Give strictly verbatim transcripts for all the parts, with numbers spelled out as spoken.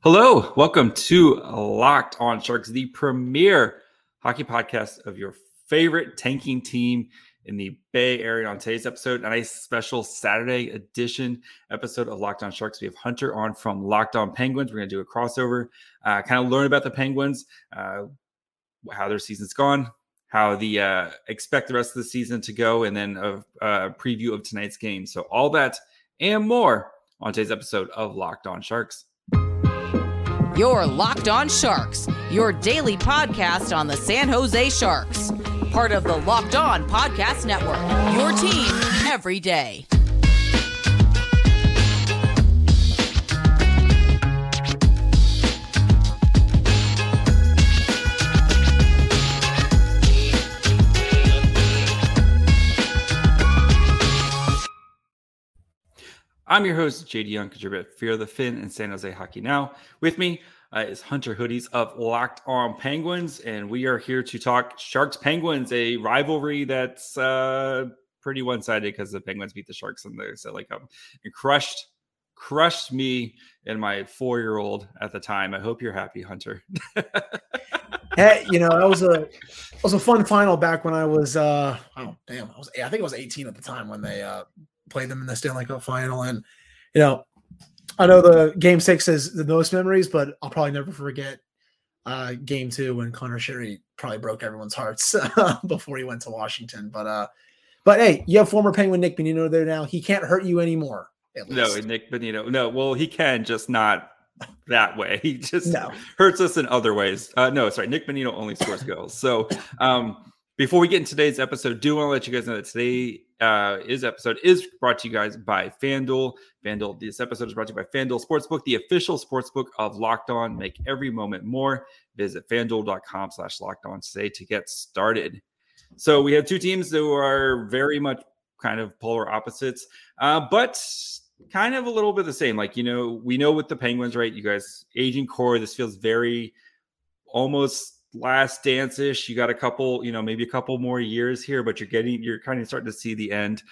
Hello, welcome to Locked On Sharks, the premier hockey podcast of your favorite tanking team in the Bay Area. On today's episode, and a special Saturday edition episode of Locked On Sharks, we have Hunter on from Locked On Penguins. We're going to do a crossover, uh, kind of learn about the Penguins, uh, how their season's gone, how the uh, expect the rest of the season to go, and then a, a preview of tonight's game. So all that and more on today's episode of Locked On Sharks. You're Locked On Sharks, your daily podcast on the San Jose Sharks. Part of the Locked On Podcast Network, your team every day. I'm your host, J D Young, contributor at Fear the Fin and San Jose Hockey Now. With me uh, is Hunter Hoodies of Locked On Penguins, and we are here to talk Sharks-Penguins, a rivalry that's uh, pretty one-sided because the Penguins beat the Sharks in the Stanley Cup and crushed, crushed me and my four-year-old at the time. I hope you're happy, Hunter. Hey, you know, that was a it was a fun final back when I was uh oh damn, I was I think I was eighteen at the time when they uh played them in the Stanley Cup final. And you know, I know the game six is the most memories, but I'll probably never forget uh game two when Connor Sherry probably broke everyone's hearts before he went to Washington. But uh but hey, you have former Penguin Nick Bonino there now. He can't hurt you anymore. At least. No, Nick Bonino. No, well, he can, just not that way. He just no. hurts us in other ways. Uh, no, sorry. Nick Bonino only scores goals. So um, before we get into today's episode, do want to let you guys know that today uh, is episode is brought to you guys by FanDuel. FanDuel. This episode is brought to you by FanDuel Sportsbook, the official sportsbook of Locked On. Make every moment more. Visit FanDuel.com slash Locked On today to get started. So we have two teams who are very much kind of polar opposites, uh, but kind of a little bit the same. Like, you know, we know with the Penguins, right? You guys, aging core, this feels very almost last dance-ish. You got a couple, you know, maybe a couple more years here, but you're getting, you're kind of starting to see the end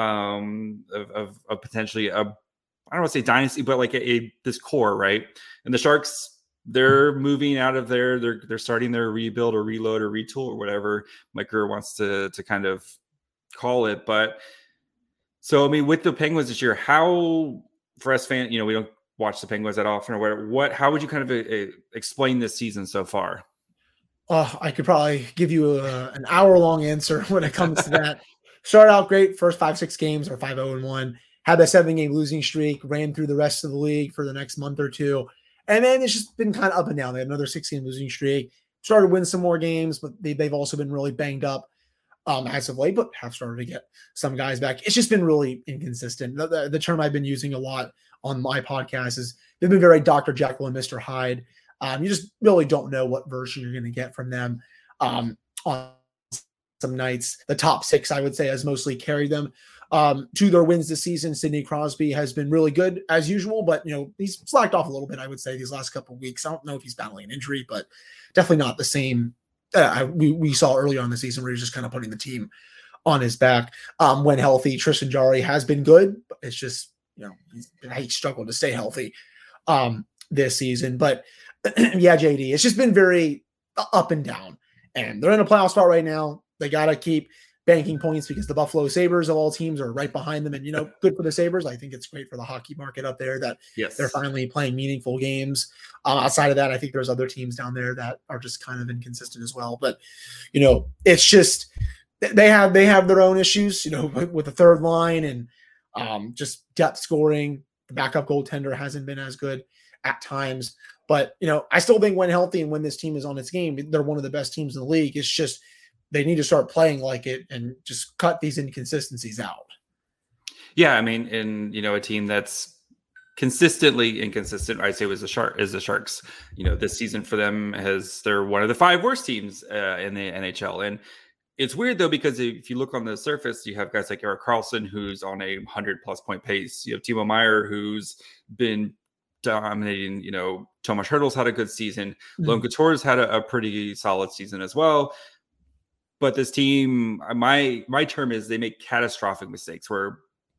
um, of, of, of potentially a, I don't want to say dynasty, but like a, a this core, right? And the Sharks, they're moving out of there. They're they're starting their rebuild or reload or retool or whatever Mike Grier wants to to kind of call it, but. So, I mean, with the Penguins this year, how, for us fans, you know, we don't watch the Penguins that often or whatever, what, how would you kind of uh, explain this season so far? Oh, I could probably give you a, an hour-long answer when it comes to that. Started out great, first five, six games, or five oh and one. Had that seven-game losing streak, ran through the rest of the league for the next month or two. And then it's just been kind of up and down. They had another six-game losing streak. Started to win some more games, but they, they've also been really banged up. Um, as of late, but have started to get some guys back. It's just been really inconsistent. The, the, the term I've been using a lot on my podcast is they've been very Doctor Jekyll and Mister Hyde. Um, you just really don't know what version you're going to get from them. Um, on some nights, the top six, I would say, has mostly carried them um, to their wins this season. Sidney Crosby has been really good as usual, but you know he's slacked off a little bit. I would say these last couple of weeks. I don't know if he's battling an injury, but definitely not the same. Uh, we, we saw earlier on the season where he was just kind of putting the team on his back. Um, when healthy, Tristan Jarry has been good, but it's just, you know, he's, he struggled to stay healthy um, this season. But yeah, J D, it's just been very up and down. And they're in a playoff spot right now. They got to keep banking points because the Buffalo Sabres of all teams are right behind them. And, you know, good for the Sabres. I think it's great for the hockey market up there that yes. they're finally playing meaningful games. Um, outside of that, I think there's other teams down there that are just kind of inconsistent as well. But, you know, it's just they have they have their own issues, you know, with the third line and um, just depth scoring. The backup goaltender hasn't been as good at times. But, you know, I still think when healthy and when this team is on its game, they're one of the best teams in the league. It's just they need to start playing like it and just cut these inconsistencies out. Yeah, I mean, in, you know, a team that's consistently inconsistent, I'd say was the Shark is the Sharks. You know, this season for them has they're one of the five worst teams uh, in the N H L. And it's weird though, because if you look on the surface, you have guys like Erik Karlsson, who's on a hundred plus point pace. You have Timo Meier, who's been dominating. You know, Tomas Hertl's had a good season. Mm-hmm. Loan Couture's had a, a pretty solid season as well. But this team, my my term is they make catastrophic mistakes where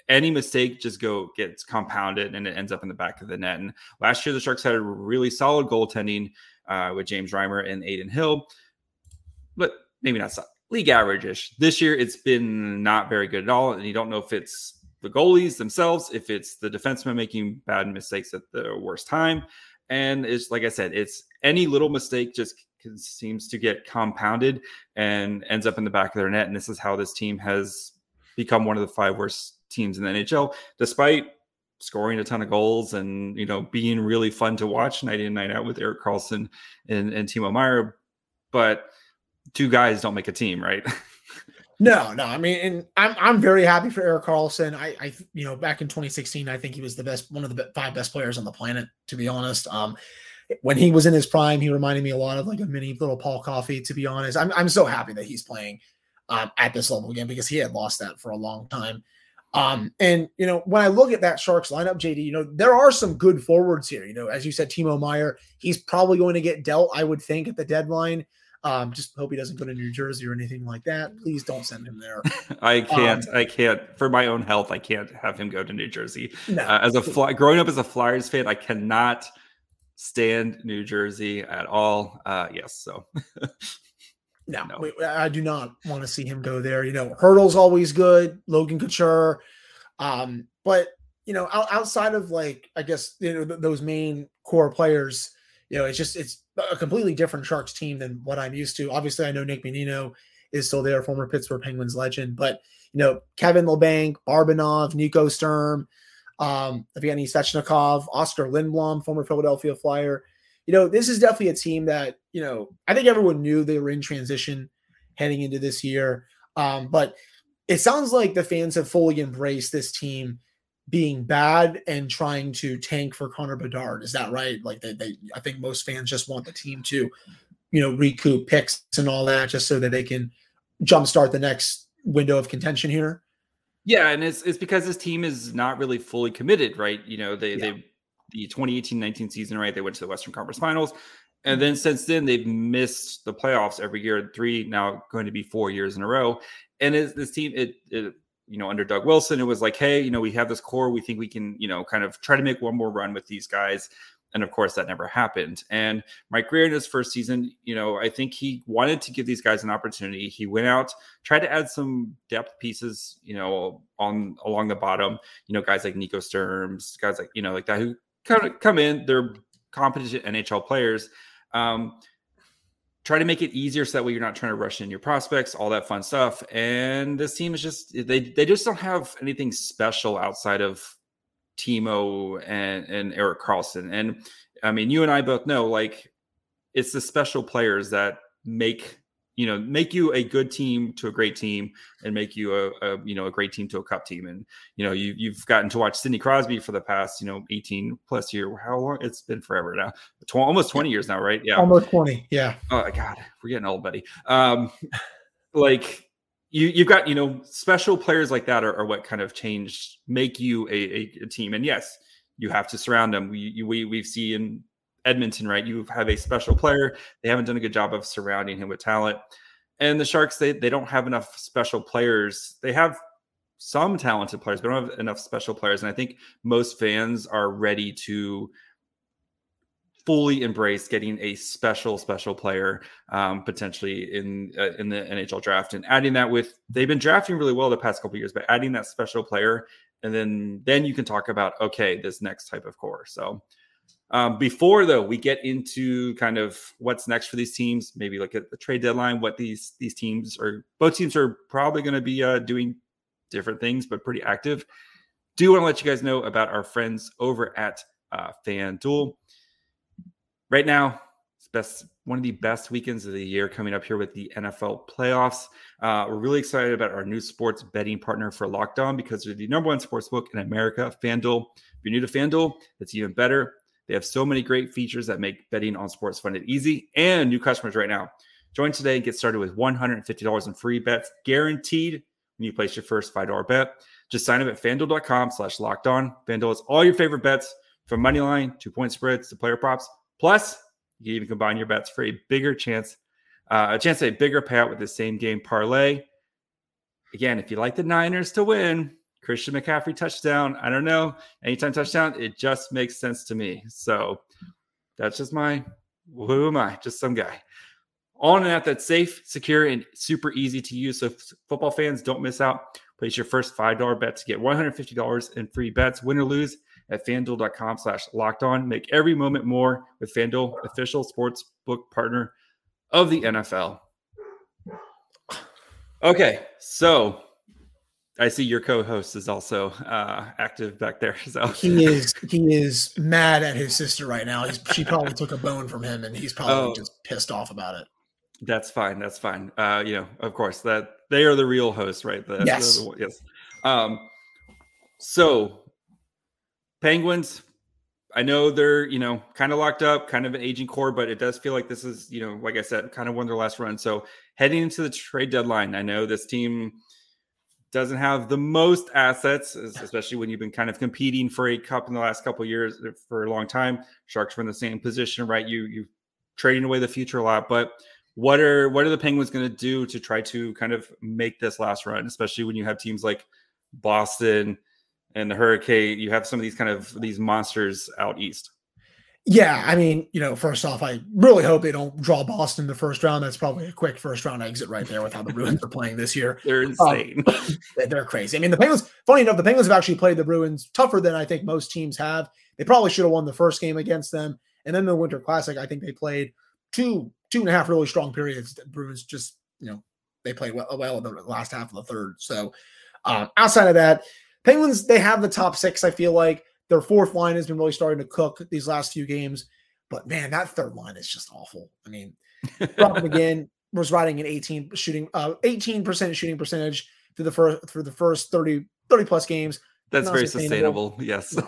any mistake just go gets compounded and it ends up in the back of the net. And last year, the Sharks had a really solid goaltending uh, with James Reimer and Aiden Hill, but maybe not solid. League average-ish. This year, it's been not very good at all. And you don't know if it's the goalies themselves, if it's the defensemen making bad mistakes at the worst time. And it's like I said, it's any little mistake just seems to get compounded and ends up in the back of their net. And this is how this team has become one of the five worst teams in the N H L, despite scoring a ton of goals and, you know, being really fun to watch night in and night out with Erik Karlsson and, and Timo Meier. But two guys don't make a team, right? No, no. I mean, and I'm I'm very happy for Erik Karlsson. I, I, you know, back in twenty sixteen, I think he was the best, one of the five best players on the planet, to be honest. Um, when he was in his prime, he reminded me a lot of like a mini little Paul Coffey, to be honest. I'm I'm so happy that he's playing um, at this level again, because he had lost that for a long time. Um, and you know, when I look at that Sharks lineup, J D, you know, there are some good forwards here. You know, as you said, Timo Meier, he's probably going to get dealt, I would think, at the deadline. Um, just hope he doesn't go to New Jersey or anything like that. Please don't send him there. I can't, um, I can't, for my own health, I can't have him go to New Jersey. No. Uh, as a fly, growing up as a Flyers fan, I cannot stand New Jersey at all. Uh, yes. So no, no. we, I do not want to see him go there. You know, Hurdle's always good. Logan Couture. Um, but you know, out, outside of like, I guess, you know, th- those main core players, you know, it's just, it's a completely different Sharks team than what I'm used to. Obviously, I know Nick Bonino is still there, former Pittsburgh Penguins legend, but, you know, Kevin Labanc, Barabanov, Nico Sturm, um, Evgeny Svechnikov, Oscar Lindblom, former Philadelphia Flyer. You know, this is definitely a team that, you know, I think everyone knew they were in transition heading into this year. Um, but it sounds like the fans have fully embraced this team being bad and trying to tank for Connor Bedard. Is that right? Like they, they, I think most fans just want the team to, you know, recoup picks and all that, just so that they can jumpstart the next window of contention here. Yeah. And it's, it's because this team is not really fully committed, right? You know, they, yeah. they, the twenty eighteen nineteen season, right? They went to the Western Conference Finals. And then since then they've missed the playoffs every year, three now going to be four years in a row. And it's, this team, it, it, you know, under Doug Wilson, it was like, hey, you know, we have this core. We think we can, you know, kind of try to make one more run with these guys. And of course, that never happened. And Mike Grier in his first season, you know, I think he wanted to give these guys an opportunity. He went out, tried to add some depth pieces, you know, on along the bottom, you know, guys like Nico Sturms, guys like, you know, like that, who kind of come in, they're competent N H L players. Um, Try to make it easier so that way you're not trying to rush in your prospects, all that fun stuff. And this team is just, they they just don't have anything special outside of Timo and, and Erik Karlsson. And I mean, you and I both know, like, it's the special players that make, you know, make you a good team to a great team and make you a, a you know, a great team to a cup team. And, you know, you, you've gotten to watch Sidney Crosby for the past, you know, eighteen plus year. How long? It's been forever now. Tw- almost twenty years now, right? Yeah. Almost twenty. Yeah. Oh God, we're getting old, buddy. Um, like you, you've got, you know, special players like that are, are what kind of change, make you a, a, a team. And yes, you have to surround them. We, you, we, we've seen Edmonton, right? You have a special player. They haven't done a good job of surrounding him with talent. And the Sharks, they they don't have enough special players. They have some talented players, but don't have enough special players. And I think most fans are ready to fully embrace getting a special, special player um, potentially in uh, in the N H L draft, and adding that with, they've been drafting really well the past couple of years, but adding that special player, and then then you can talk about, okay, this next type of core. So um, before though we get into kind of what's next for these teams, maybe look at the trade deadline, what these these teams are, both teams are probably going to be uh, doing different things, but pretty active. Do want to let you guys know about our friends over at uh, FanDuel. Right now, it's best one of the best weekends of the year coming up here with the N F L playoffs. Uh, we're really excited about our new sports betting partner for Locked On, because they're the number one sports book in America, FanDuel. If you're new to FanDuel, it's even better. They have so many great features that make betting on sports fun and easy. And new customers right now, join today and get started with one hundred fifty dollars in free bets guaranteed when you place your first five dollars bet. Just sign up at FanDuel.com slash locked on. FanDuel has all your favorite bets, from money line, two-point spreads to player props. Plus, you can even combine your bets for a bigger chance, uh, a chance at a bigger payout with the same game parlay. Again, if you like the Niners to win, Christian McCaffrey touchdown. I don't know. Anytime touchdown, it just makes sense to me. So that's just my, who am I? Just some guy. On an app that's safe, secure, and super easy to use. So if football fans, don't miss out. Place your first five dollars bet to get one hundred fifty dollars in free bets, win or lose, at FanDuel.com slash locked on. Make every moment more with FanDuel, official sports book partner of the N F L. Okay, so I see your co-host is also uh, active back there. So he is he is mad at his sister right now. He's, she probably took a bone from him, and he's probably oh, just pissed off about it. That's fine. That's fine. Uh, you know, of course, that they are the real hosts, right? The, yes. The, the, yes. Um, so Penguins, I know they're, you know, kind of locked up, kind of an aging core, but it does feel like this is, you know, like I said, kind of one of their last run. So heading into the trade deadline, I know this team doesn't have the most assets, especially when you've been kind of competing for a cup in the last couple of years for a long time. Sharks were in the same position, right? You, you trading away the future a lot, but what are, what are the Penguins going to do to try to kind of make this last run, especially when you have teams like Boston and the Hurricane? You have some of these kind of these monsters out east. Yeah, I mean, you know, first off, I really hope they don't draw Boston in the first round. That's probably a quick first round exit right there with how the Bruins are playing this year. They're insane. Um, they're crazy. I mean, the Penguins, funny enough, the Penguins have actually played the Bruins tougher than I think most teams have. They probably should have won the first game against them. And then the Winter Classic, I think they played two, two and a half really strong periods. The Bruins just, you know, they played well, well in the last half of the third. So um, outside of that, Penguins, they have the top six, I feel like. Their fourth line has been really starting to cook these last few games. But, man, that third line is just awful. I mean, Brock McGinn was riding an eighteen shooting, uh, eighteen percent shooting percentage through the first through the first thirty, thirty plus games. That's very sustainable. sustainable. Yes.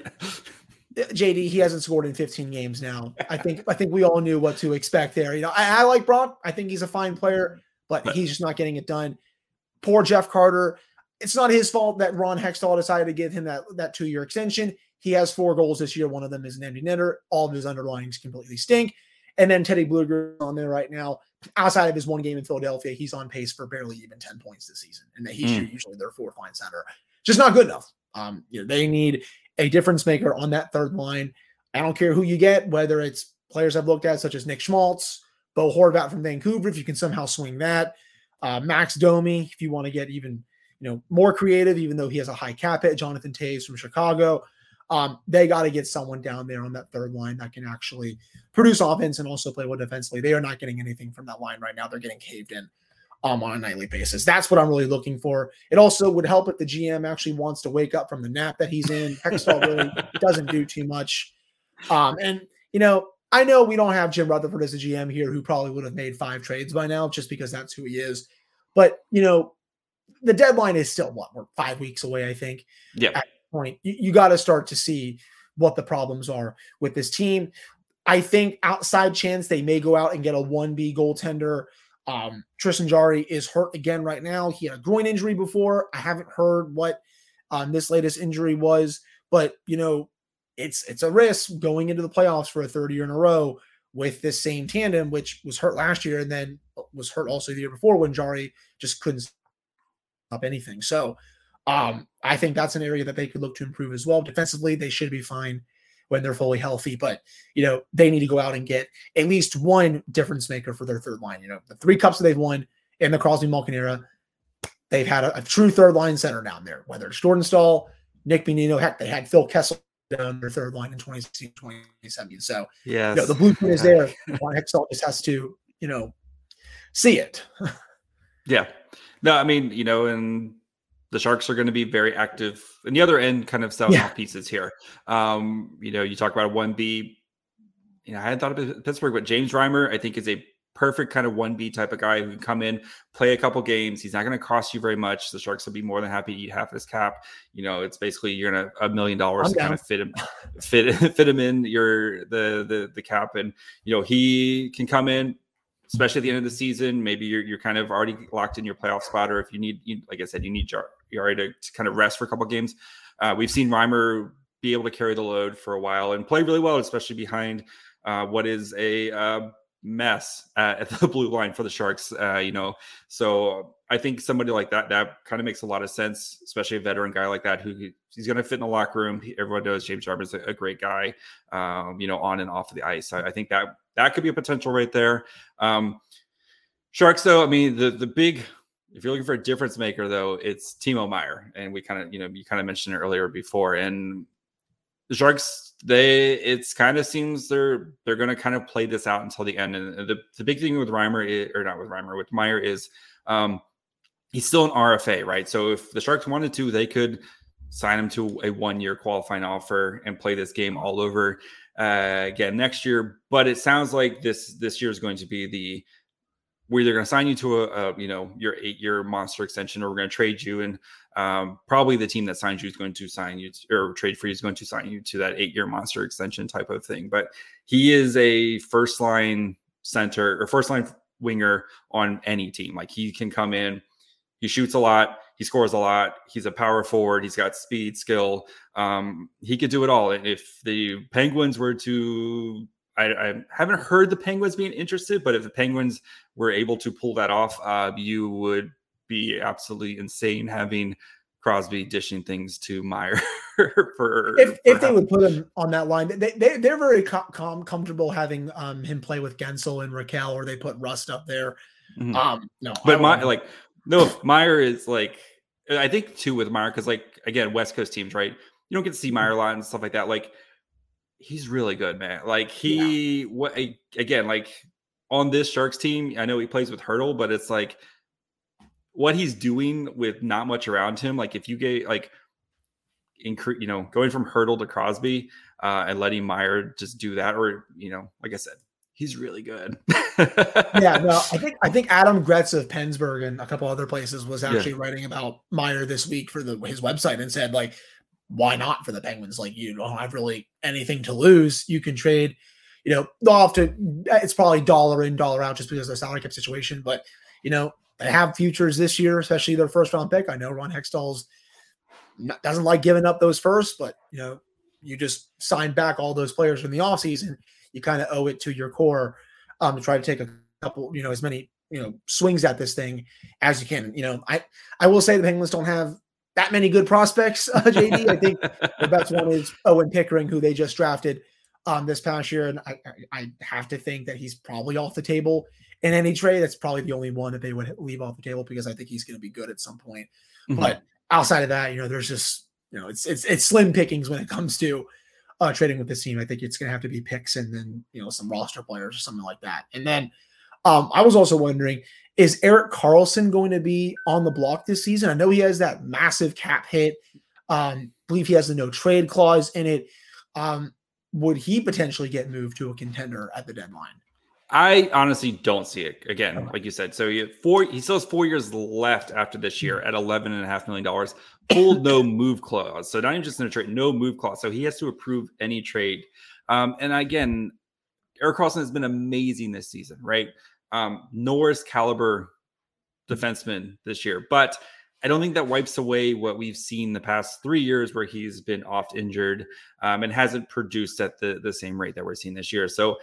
No. J D, he hasn't scored in fifteen games now. I think I think we all knew what to expect there. You know, I, I like Brock. I think he's a fine player, but he's just not getting it done. Poor Jeff Carter. It's not his fault that Ron Hextall decided to give him that, that two-year extension. He has four goals this year. One of them is an empty netter. All of his underlines completely stink. And then Teddy Blueger on there right now. Outside of his one game in Philadelphia, he's on pace for barely even ten points this season. And he's mm. usually their fourth line center. Just not good enough. Um, you know, they need a difference maker on that third line. I don't care who you get, whether it's players I've looked at, such as Nick Schmaltz, Bo Horvat from Vancouver, if you can somehow swing that. Uh, Max Domi, if you want to get even you know, more creative, even though he has a high cap hit. Jonathan Toews from Chicago. Um, they got to get someone down there on that third line that can actually produce offense and also play well defensively. They are not getting anything from that line right now. They're getting caved in um, on a nightly basis. That's what I'm really looking for. It also would help if the G M actually wants to wake up from the nap that he's in. Hextall really doesn't do too much. Um, and, you know, I know we don't have Jim Rutherford as a G M here who probably would have made five trades by now just because that's who he is. But, you know, the deadline is still what we're five weeks away, I think. Yeah. At that point, you, you got to start to see what the problems are with this team. I think outside chance they may go out and get a one B goaltender. Um, Tristan Jarry is hurt again right now. He had a groin injury before. I haven't heard what um, this latest injury was, but you know, it's it's a risk going into the playoffs for a third year in a row with this same tandem, which was hurt last year and then was hurt also the year before when Jarry just couldn't up anything. So um, I think that's an area that they could look to improve as well. Defensively, they should be fine when they're fully healthy, but you know, they need to go out and get at least one difference maker for their third line. You know, the three cups that they've won in the Crosby Malkin era, they've had a, a true third line center down there, whether it's Jordan Staal, Nick Bonino, heck, they had Phil Kessel down their third line in twenty sixteen, twenty seventeen. So yeah, you know, the blueprint is there. Ron Hextall just has to, you know, see it. Yeah. No, I mean, you know, and the Sharks are going to be very active in the other end, kind of selling yeah. off pieces here. Um, you know, you talk about a one B, you know, I hadn't thought of Pittsburgh, but James Reimer, I think, is a perfect kind of one B type of guy who can come in, play a couple games. He's not going to cost you very much. The Sharks will be more than happy to eat half his cap. You know, it's basically you're going to a million dollars to kind of fit him, fit, fit him in your, the, the, the cap. And, you know, he can come in, especially at the end of the season. Maybe you're you're kind of already locked in your playoff spot, or if you need, you, like I said, you need Jarry to, to kind of rest for a couple of games. Uh, we've seen Reimer be able to carry the load for a while and play really well, especially behind uh, what is a uh, mess uh, at the blue line for the Sharks. Uh, you know, so I think somebody like that, that kind of makes a lot of sense, especially a veteran guy like that, who he's going to fit in the locker room. Everyone knows James Jarman's a, a great guy, um, you know, on and off of the ice. I, I think that that could be a potential right there. Um, Sharks, though, I mean, the the big, if you're looking for a difference maker, though, it's Timo Meier. And we kind of, you know, you kind of mentioned it earlier before. And the Sharks, they, it's kind of seems they're, they're going to kind of play this out until the end. And the, the big thing with Reimer, is, or not with Reimer, with Meier is um, he's still an R F A, right? So if the Sharks wanted to, they could sign him to a one-year qualifying offer and play this game all over uh, again next year. But it sounds like this, this year is going to be the, we're either going to sign you to a, a you know, your eight-year monster extension, or we're going to trade you. And um, probably the team that signs you is going to sign you to, or trade for you is going to sign you to that eight-year monster extension type of thing. But he is a first-line center or first-line winger on any team. Like, he can come in, he shoots a lot, he scores a lot, he's a power forward, he's got speed, skill. Um, he could do it all. And if the Penguins were to I, I haven't heard the Penguins being interested, but if the Penguins were able to pull that off, uh, you would be absolutely insane having Crosby dishing things to Meier. for if for if they would put him on that line, they, they they're very com- com- comfortable having um, him play with Gensel and Raquel, or they put Rust up there. Mm-hmm. Um, no, but my like no, Meier is like, I think too with Meier, because like again, West Coast teams, right? You don't get to see Meier a lot and stuff like that. Like, he's really good, man. Like he, yeah. what again, like on this Sharks team, I know he plays with Hurdle, but it's like what he's doing with not much around him. Like if you get like, incre- you know, going from Hurdle to Crosby uh, and letting Meier just do that, or, you know, like I said, he's really good. yeah, no, I think, I think Adam Gretz of Pennsburg and a couple other places was actually yeah. writing about Meier this week for the, his website, and said like, why not for the Penguins? Like, you don't have really anything to lose. You can trade, you know, they'll have to, it's probably dollar in, dollar out just because of the salary cap situation. But, you know, they have futures this year, especially their first round pick. I know Ron Hextall's not, doesn't like giving up those first, but, you know, you just signed back all those players from the offseason. You kind of owe it to your core um, to try to take a couple, you know, as many, you know, swings at this thing as you can. You know, I, I will say the Penguins don't have that many good prospects, uh, J D. I think the best one is Owen Pickering, who they just drafted um, this past year. And I, I have to think that he's probably off the table in any trade. That's probably the only one that they would leave off the table, because I think he's going to be good at some point. Mm-hmm. But outside of that, you know, there's just, you know, it's, it's, it's slim pickings when it comes to uh, trading with this team. I think it's going to have to be picks and then, you know, some roster players or something like that. And then um, I was also wondering, is Erik Karlsson going to be on the block this season? I know he has that massive cap hit. Um, I believe he has a no trade clause in it. Um, would he potentially get moved to a contender at the deadline? I honestly don't see it. Again, like you said, so he, four, he still has four years left after this year at eleven and a half million dollars, full no move clause. So not even just in a trade, no move clause. So he has to approve any trade. Um, and again, Erik Karlsson has been amazing this season, right? Um, Norris caliber defenseman this year, but I don't think that wipes away what we've seen the past three years where he's been oft injured um, and hasn't produced at the, the same rate that we're seeing this year. So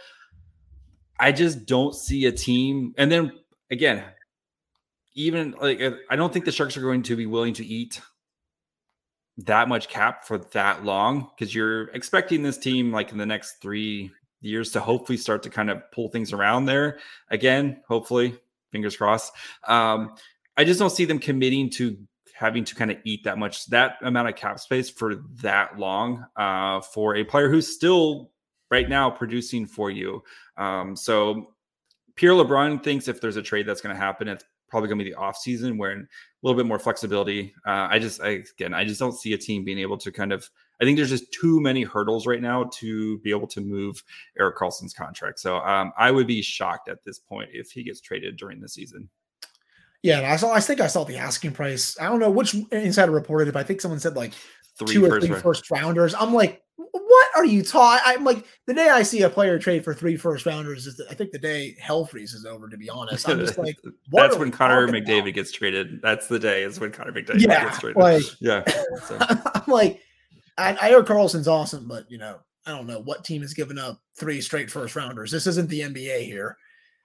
I just don't see a team. And then again, even like, I don't think the Sharks are going to be willing to eat that much cap for that long, because you're expecting this team like in the next three years to hopefully start to kind of pull things around there again, hopefully, fingers crossed. Um, I just don't see them committing to having to kind of eat that much, that amount of cap space for that long uh, for a player who's still right now producing for you. Um, so Pierre LeBrun thinks if there's a trade that's going to happen, it's probably going to be the off season where a little bit more flexibility. Uh, I just, I, again, I just don't see a team being able to kind of, I think there's just too many hurdles right now to be able to move Erik Karlsson's contract. So um, I would be shocked at this point if he gets traded during the season. Yeah, I saw. I think I saw the asking price. I don't know which insider reported it, but I think someone said like three two or first three round. first rounders. I'm like, what are you talking? I'm like, the day I see a player trade for three first rounders is, the, I think, the day hell freezes over. To be honest, I'm just like, what that's when Connor McDavid about? gets traded. That's the day is when Connor McDavid yeah, gets traded. Like, yeah, so. I'm like, I, I know Karlsson's awesome, but you know, I don't know what team has given up three straight first rounders. This isn't the N B A here.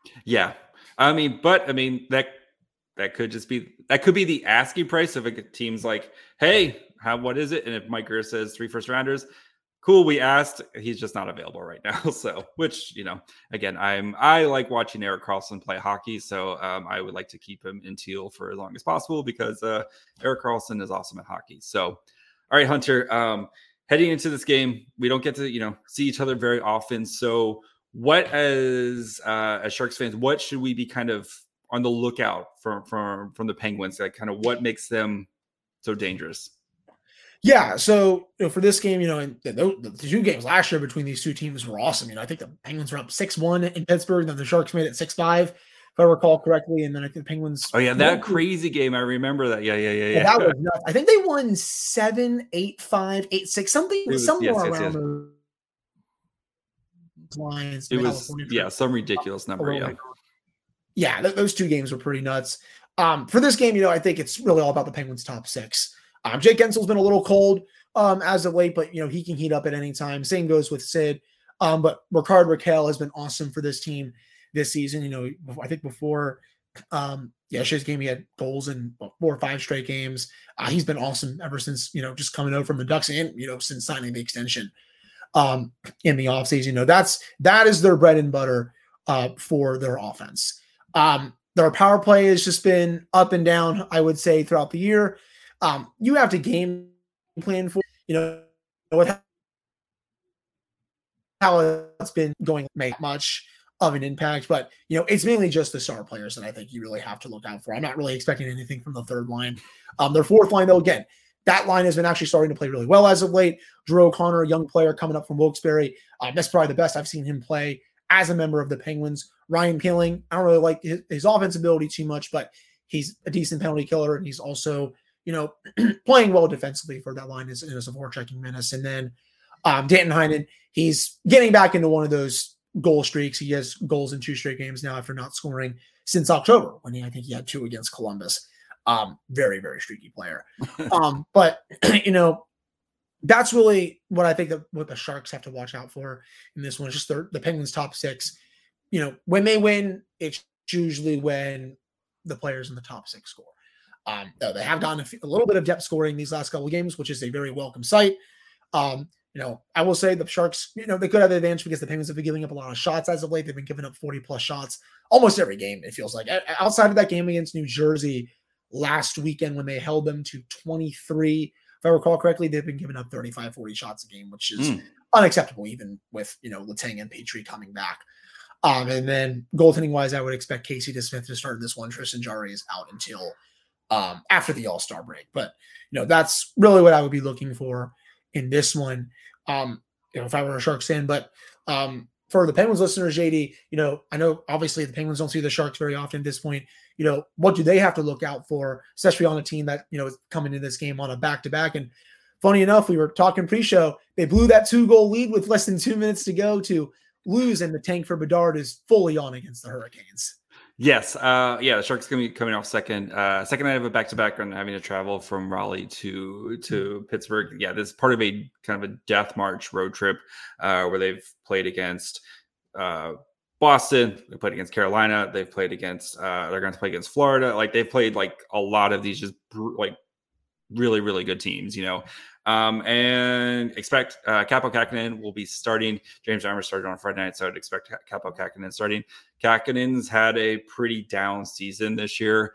Yeah. I mean, but I mean, that that could just be that could be the asking price if a team's like, hey, how what is it? And if Mike Grier says three first rounders, cool, we asked. He's just not available right now. So, which, you know, again, I'm I like watching Erik Karlsson play hockey. So um, I would like to keep him in Teal for as long as possible because uh, Erik Karlsson is awesome at hockey. So, all right, Hunter, um, heading into this game, we don't get to, you know, see each other very often. So what as uh, as Sharks fans, what should we be kind of on the lookout from from from the Penguins? Like kind of what makes them so dangerous? Yeah, so you know, for this game, you know, and the, the two games last year between these two teams were awesome. You know, I think the Penguins were up six one in Pittsburgh, then the Sharks made it six five, if I recall correctly, and then I think the Penguins. Oh yeah, that crazy game, I remember that. Yeah, yeah, yeah, yeah. That was nuts. I think they won seven, eight, five, eight, six, something was, somewhere yes, yes, around yes. those lines. It was yeah, some ridiculous number. Yeah, yeah, th- those two games were pretty nuts. Um, for this game, you know, I think it's really all about the Penguins' top six. Um, Jake Guentzel's been a little cold um, as of late, but, you know, he can heat up at any time. Same goes with Sid. Um, but Rickard Rakell has been awesome for this team this season. You know, I think before um, yesterday's game, he had goals in four or five straight games. Uh, he's been awesome ever since, you know, just coming out from the Ducks and, you know, since signing the extension um, in the offseason. You know, that's, that is their bread and butter uh, for their offense. Um, their power play has just been up and down, I would say, throughout the year. Um, you have to game plan for, you know, what how it's been going, make much of an impact, but you know, it's mainly just the star players that I think you really have to look out for. I'm not really expecting anything from the third line. Um, their fourth line, though, again, that line has been actually starting to play really well as of late. Drew O'Connor, a young player coming up from Wilkes-Barre, um, that's probably the best I've seen him play as a member of the Penguins. Ryan Poehling, I don't really like his, his offensive ability too much, but he's a decent penalty killer, and he's also, you know, playing well defensively for that line as, as a four-checking menace. And then um, Danton Heinen, he's getting back into one of those goal streaks. He has goals in two straight games now after not scoring since October, when he, I think he had two against Columbus. Um, very, very streaky player. um, but, you know, that's really what I think that what the Sharks have to watch out for in this one. It's just the, the Penguins' top six. You know, when they win, it's usually when the players in the top six score. Um, they have gotten a, few, a little bit of depth scoring these last couple of games, which is a very welcome sight. Um, you know, I will say the Sharks, you know, they could have the advantage because the Penguins have been giving up a lot of shots as of late. They've been giving up forty plus shots almost every game, it feels like. Outside of that game against New Jersey last weekend when they held them to twenty-three, if I recall correctly, they've been giving up thirty-five, forty shots a game, which is mm. unacceptable, even with, you know, Letang and Petrie coming back. Um, and then goaltending wise, I would expect Casey DeSmith to start in this one. Tristan Jarry is out until um, after the All-Star break. But, you know, that's really what I would be looking for in this one, um, you know, if I were a Sharks fan. But um, for the Penguins listeners, J D, you know, I know obviously the Penguins don't see the Sharks very often at this point. You know, what do they have to look out for, especially on a team that, you know, is coming into this game on a back-to-back? And funny enough, we were talking pre-show, they blew that two-goal lead with less than two minutes to go to lose, and the tank for Bedard is fully on against the Hurricanes. Yes. Uh, yeah, the Sharks going to be coming off second. Uh, second night of a back-to-back and having to travel from Raleigh to to Pittsburgh. Yeah, this is part of a kind of a death march road trip uh, where they've played against uh, Boston. They played against Carolina. They've played against, uh, they're going to play against Florida. Like, they've played like a lot of these just like really, really good teams, you know. Um, and expect uh, Kaapo Kähkönen will be starting. James Reimer started on Friday night, so I'd expect Kaapo Kähkönen starting. Kähkönen's had a pretty down season this year.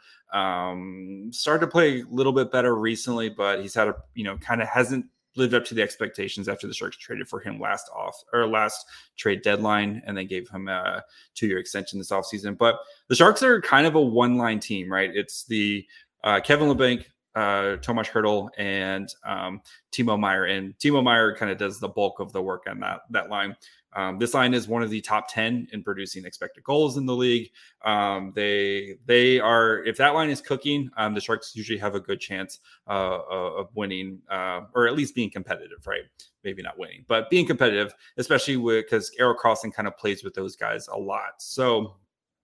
Um, started to play a little bit better recently, but he's had a, you know, kind of hasn't lived up to the expectations after the Sharks traded for him last off or last trade deadline, and they gave him a two-year extension this offseason. But the Sharks are kind of a one-line team, right? It's the uh, Kevin LeBanc, uh Tomas Hertl, and um Timo Meier, and Timo Meier kind of does the bulk of the work on that that line. Um this line is one of the top ten in producing expected goals in the league. Um they they are, if that line is cooking, um the Sharks usually have a good chance uh of winning, uh or at least being competitive, right? Maybe not winning, but being competitive, especially with because Erik Karlsson kind of plays with those guys a lot. So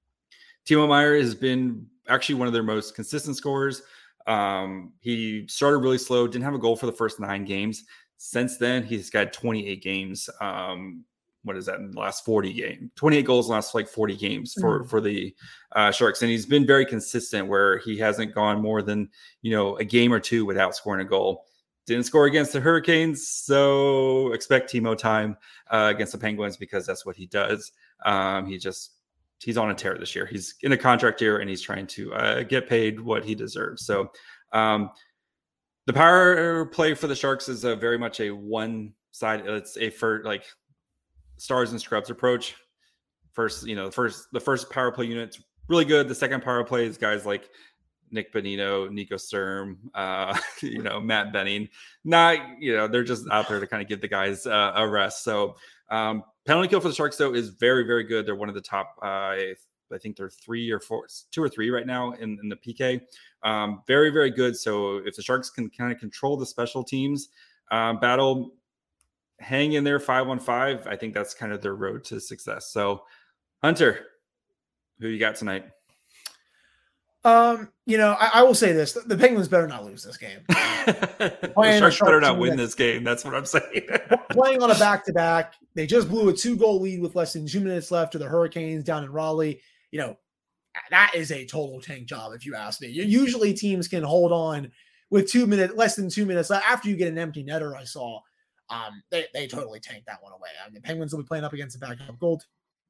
Timo Meier has been actually one of their most consistent scorers. Um, he started really slow, didn't have a goal for the first nine games. Since then, he's got twenty-eight games. Um, what is that in the last forty games, twenty-eight goals in the last like forty games for, Mm. for the uh, Sharks. And he's been very consistent where he hasn't gone more than, you know, a game or two without scoring a goal. Didn't score against the Hurricanes, so expect Timo time uh, against the Penguins because that's what he does. Um, he just, he's on a tear this year. He's in a contract year and he's trying to uh, get paid what he deserves. So um, the power play for the Sharks is a very much a one side. It's a for like stars and scrubs approach. First, you know, the first, the first power play unit's really good. The second power play is guys like Nick Bonino, Nico Sturm, uh, you know, Matt Benning. Not, you know, they're just out there to kind of give the guys uh, a rest. So um, penalty kill for the Sharks, though, is very, very good. They're one of the top, uh, I think they're three or four, two or three right now in, in the P K. Um, very, very good. So if the Sharks can kind of control the special teams um, battle, hang in there five on five, I think that's kind of their road to success. So, Hunter, who you got tonight? Um, you know, I, I will say this: the Penguins better not lose this game. The Sharks better not win this game. That's what I'm saying. Playing on a back-to-back, they just blew a two-goal lead with less than two minutes left to the Hurricanes down in Raleigh. You know, that is a total tank job, if you ask me. Usually, teams can hold on with two minutes, less than two minutes left after you get an empty netter. I saw, um, they they totally tanked that one away. I mean, the Penguins will be playing up against a backup goal.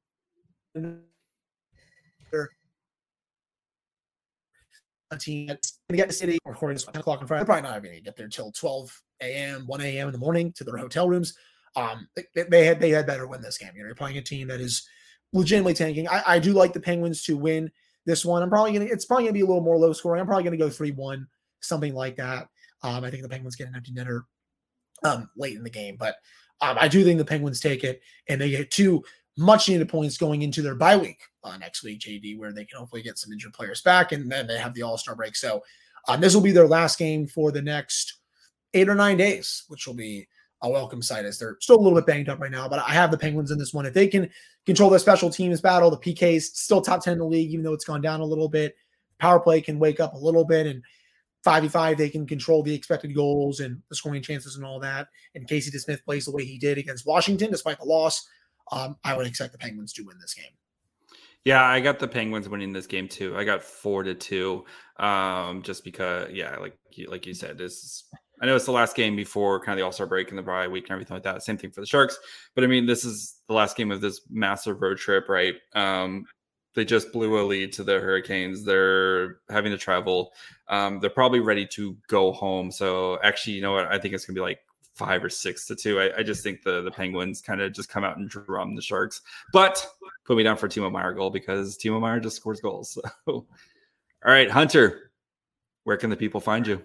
A team that's going to get to City or according to ten o'clock on Friday. They're probably not going to get there till twelve a.m., one a.m. in the morning to their hotel rooms. Um, they, they had they had better win this game. You know, you're playing a team that is legitimately tanking. I, I do like the Penguins to win this one. I'm probably going to, it's probably going to be a little more low scoring. I'm probably going to go three one, something like that. Um, I think the Penguins get an empty netter um, late in the game, but um, I do think the Penguins take it and they get two much needed points going into their bye week uh, next week, J D, where they can hopefully get some injured players back, and then they have the All-Star break. So um, this will be their last game for the next eight or nine days, which will be a welcome sight as they're still a little bit banged up right now. But I have the Penguins in this one. If they can control the special teams battle, the P Ks still top ten in the league, even though it's gone down a little bit. Power play can wake up a little bit, and five v five, they can control the expected goals and the scoring chances and all that. And Casey DeSmith plays the way he did against Washington, despite the loss. Um, I would expect the Penguins to win this game. Yeah, I got the Penguins winning this game too. I got four to two. Um, just because, yeah, like you, like you said, this is, I know it's the last game before kind of the All-Star break and the bye week and everything like that. Same thing for the Sharks. But I mean, this is the last game of this massive road trip, right? Um, they just blew a lead to the Hurricanes. They're having to travel. Um, they're probably ready to go home. So actually, you know what? I think it's gonna be like five or six to two. I, I just think the, the Penguins kind of just come out and drum the Sharks. But put me down for Timo Meier goal because Timo Meier just scores goals. So, all right, Hunter, where can the people find you?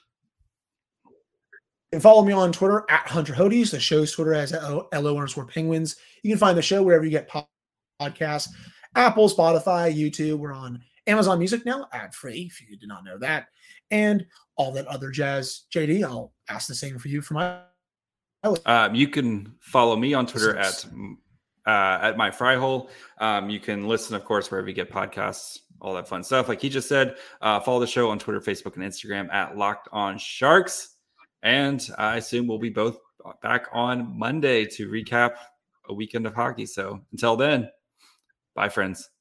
You can follow me on Twitter at Hunter Hodes. The show's Twitter as L O underscore Penguins. You can find the show wherever you get podcasts, Apple, Spotify, YouTube. We're on Amazon Music now, ad free, if you did not know that. And all that other jazz. J D, I'll ask the same for you for my. Um, you can follow me on Twitter at uh, at my fry hole. Um, you can listen, of course, wherever you get podcasts, all that fun stuff. Like he just said, uh, follow the show on Twitter, Facebook, and Instagram at Locked On Sharks. And I assume we'll be both back on Monday to recap a weekend of hockey. So until then, bye, friends.